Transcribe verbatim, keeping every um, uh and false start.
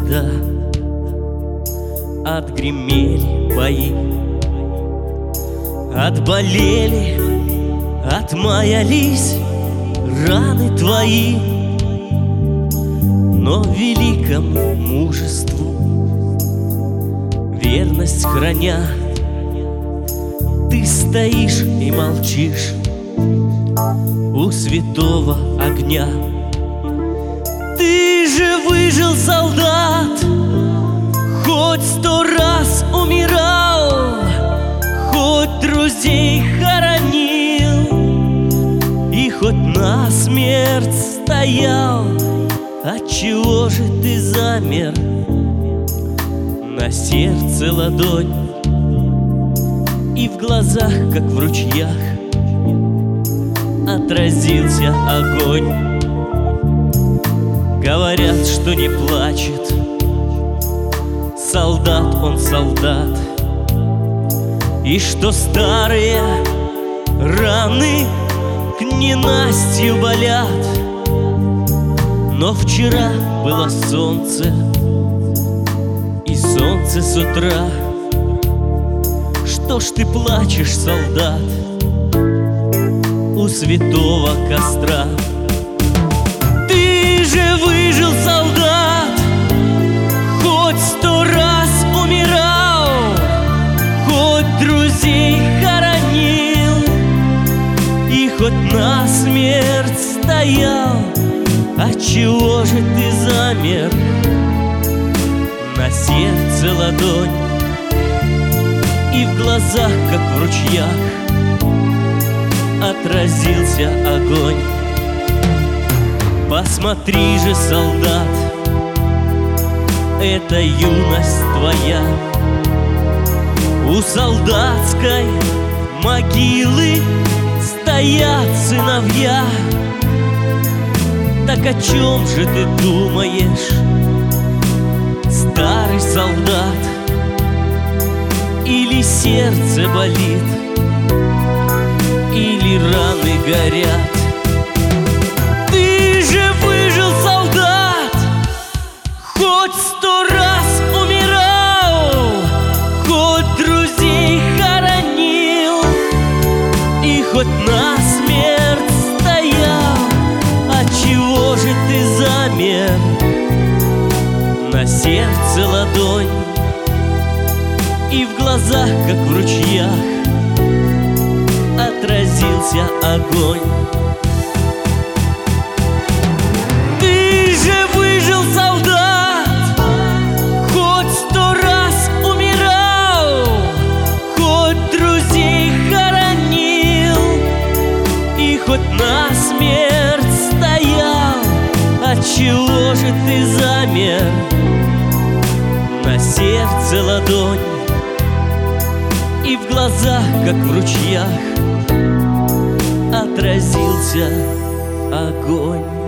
когда отгремели бои, отболели, отмаялись раны твои, но великому мужеству верность храня, ты стоишь и молчишь у святого огня. Ты же выжил, солдат, хоть сто раз умирал, хоть друзей хоронил и хоть на смерть стоял. Отчего же ты замер? На сердце ладонь и в глазах, как в ручьях, отразился огонь. Говорят, что не плачет солдат, он солдат, и что старые раны к ненастью болят. Но вчера было солнце, и солнце с утра. Что ж ты плачешь, солдат, у святого костра? Ты же выжил, солдат, хоть сто раз умирал, хоть друзей хоронил и хоть на смерть стоял. Отчего же ты замер? На сердце ладонь и в глазах, как в ручьях, отразился огонь. Посмотри же, солдат, это юность твоя. У солдатской могилы стоят сыновья. Так о чем же ты думаешь, старый солдат? Или сердце болит, или раны горят? Ты же выжил, солдат, хоть сто раз умирал, хоть друзей хоронил и хоть на смерть стоял. Отчего же ты замер? На сердце ладонь и в глазах, как в ручьях, отразился огонь. Ты же выжил, солдат, хоть сто раз умирал, хоть друзей хоронил и хоть на смерть стоял. Отчего же ты замер? На сердце ладонь и в глазах, как в ручьях, отразился огонь.